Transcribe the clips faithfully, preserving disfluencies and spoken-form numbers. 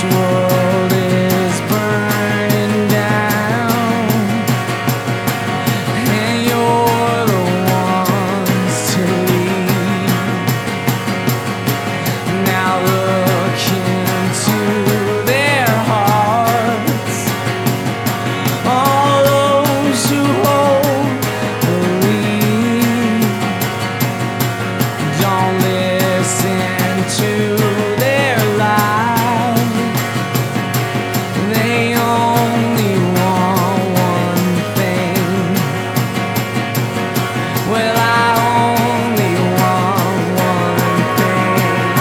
world is burning down, and you're the ones to lead. Now look into their hearts, all those who hold the lead. Don't listen to their lies. They only want one thing. Well, I only want one thing.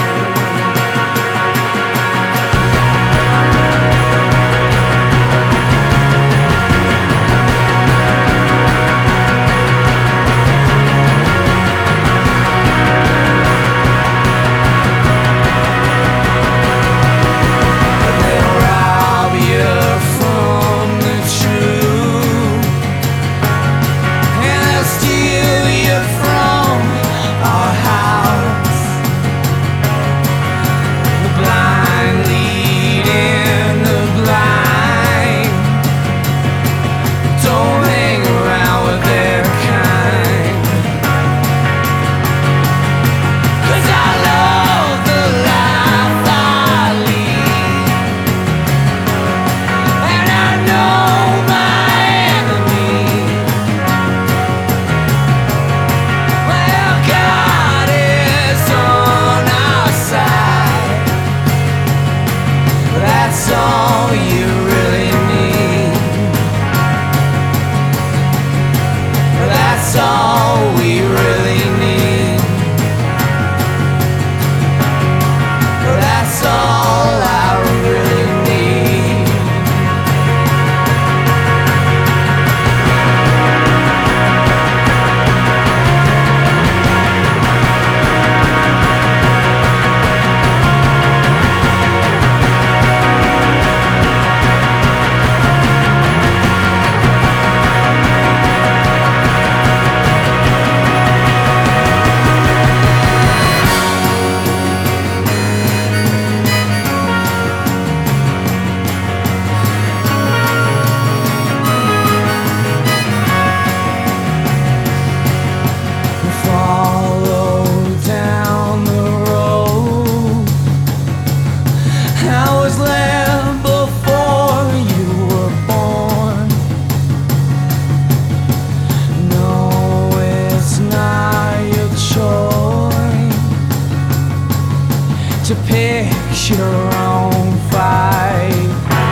They'll rob you from the truth, and they'll steal you from our house. The blind leading the blind. Don't hang around with their kind. 'Cause I love the life I lead, and I know my enemy. Well, God is on our side. That's all you really need. That's all we really need. That's all I really need. Follow down the road I was led before you were born. No, it's not your choice to pick your own fight.